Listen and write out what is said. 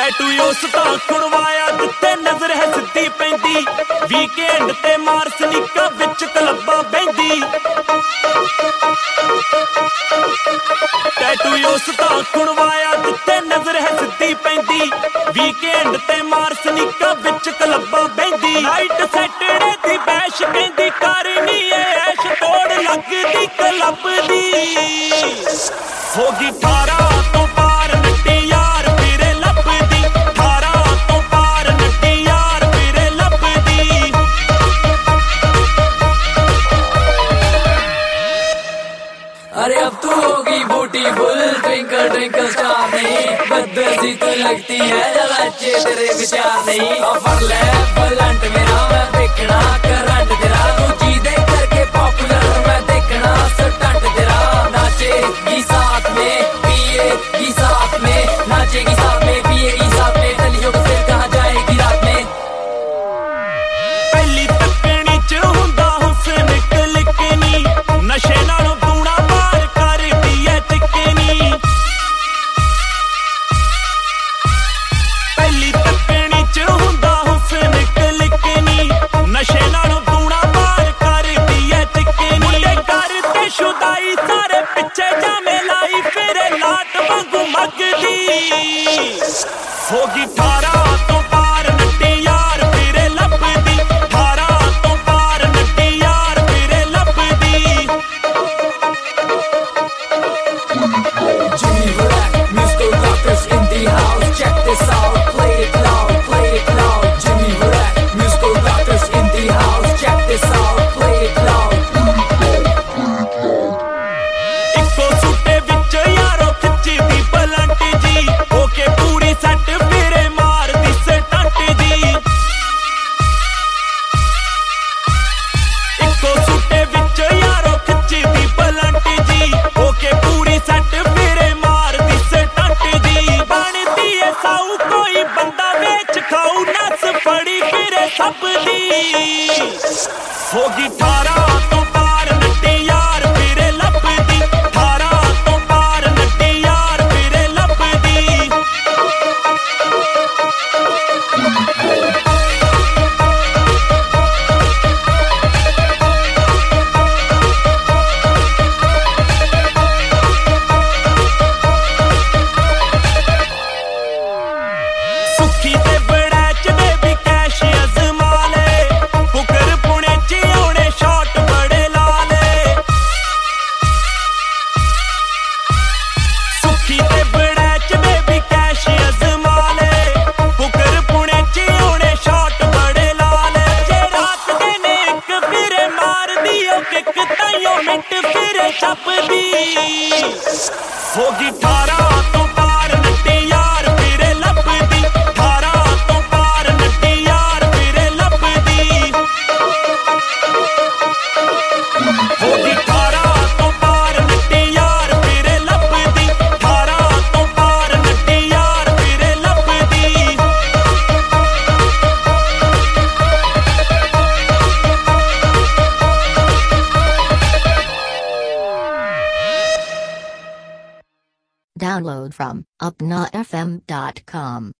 Tattoo उस तां कुड़वाया जिथे नजर है सिद्धी पैंदी वीकेंड ते मार सनीका विच क्लब्बां बहंदी टैटू उस तां कुड़वाया जिथे नजर है सिद्धी पैंदी वीकेंड ते मार सनीका विच क्लब्बां बहंदी नाइट सैटरडे दी बैश कहंदी करनी ऐश तोड़ लगदी क्लब दी होगी 18 तो पार नट्टी यार फिरे लभदी 18 तो पार नट्टी यार फिरे लभदी अरे अब तू होगी ब्यूटीफुल ट्विंकल ट्विंकल स्टार नहीं बदल सी तू लगती है जब अच्छे तेरे विचार नहीं ऑफर ले बलंट मेरा मैं देखना करंट तेरा तू चीजें करके पॉपुलर मैं देखना स्टंट तेरा नाचेगी साथ में पिएगी साथ में नाचेगी साथ में पिएगी साथ में गलियों को फिर कहाँ जाएगी रात में पहली तकनी च हुंदा हुस्न कलकनी नशे नालों दूना पार कर दिए टिकनी पहली तकनी च हुंदा हुस्न कलकनी नशे नालों दूना पार कर दिए टिकनी मुंडे करते शुदाई सारे पिछे जामे लाई फिर लाट वांगू मगदी होगी 18 तो पार नट्टी यार फिरे लभदी 18 तो पार नट्टी यार फिरे लभदी Jimmy Black, musical doctors in the house. Check this out, play it loud, play it loud. Jimmy Black, musical doctors in the house. Check this out, play it loud. ਇੱਕੋ ਸੂਟੇ ਵਿੱਚ ਯਾਰੋ ਖਿੱਚਦੀ ਪਲੰਟ ਜੀ ਓਕੇ ਪੂਰੀ set ਫਿਰੇ ਮਾਰਦੀ stunt ਜੀ ਇੱਕੋ ਸੂਟੇ ਵਿੱਚ ਯਾਰੋ ਖਿੱਚਦੀ ਪਲੰਟ ਜੀ ਓਕੇ ਪੂਰੀ ਸੈੱਟ ਫਿਰੇ ਮਾਰਦੀ ਸਟੰਟ ਜੀ ਬਣਦੀ ਏ ਸਾਊ ਕੋਈ ਬੰਦਾ ਵੇਚ ਖਾਊ ਨਸ ਫੜੀ ਫਿਰੇ ਸਭ ਦੀ ਹੋਗੀ 18 ਤੋਂ ਪਾਰ ਨੱਟੀ ਯਾਰ ਫਿਰੇ ਲੱਭਦੀ 18 ਤੋਂ ਪਾਰ ਨੱਟੀ ਯਾਰ ਫਿਰੇ ਲੱਭਦੀ ਸੁੱਖੀ ਤੇ ਬੜੈਚ ਦੇ ਵੀ ਕੈਸ਼ ਅਜ਼ਮਾ ਲੈ ਫੁਕਰ ਪੁਣੇ ਚ ਆਉਣੇ ਸ਼ਾਟ ਬੜੇ ਲਾ ਲੈ ਸੁੱਖੀ ਤੇ ਬੜੈਚ ਦੇ ਵੀ ਕੈਸ਼ ਅਜ਼ਮਾ ਲੈ ਫੁਕਰ ਪੁਣੇ ਚ ਆਉਣੇ ਸ਼ਾਟ ਬੜੇ ਲਾ ਲੈ ਜੇ ਰਾਤ ਦੇ ਨੇ ਇੱਕ ਫਿਰੇ ਮਾਰਦੀ ਉਹ ਕਿੱਕ ਤਾਈਓ ਮਿੰਟ ਫਿਰੇ ਛੱਪਦੀ ਹੋਗੀ 18 ਤੋਂ ਪਾਰ ਨੱਟੀ ਯਾਰ ਫਿਰੇ ਲੱਭਦੀ 18 ਤੋਂ ਪਾਰ ਨੱਟੀ ਯਾਰ ਫਿਰੇ ਲੱਭਦੀ ਹੋਗੀ 18 ਤੋਂ ਪਾਰ ਨੱਟੀ ਯਾਰ ਫਿਰੇ ਲੱਭਦੀ 18 ਤੋਂ ਪਾਰ ਨੱਟੀ ਯਾਰ ਫਿਰੇ ਲੱਭਦੀ Download from upnafm.com.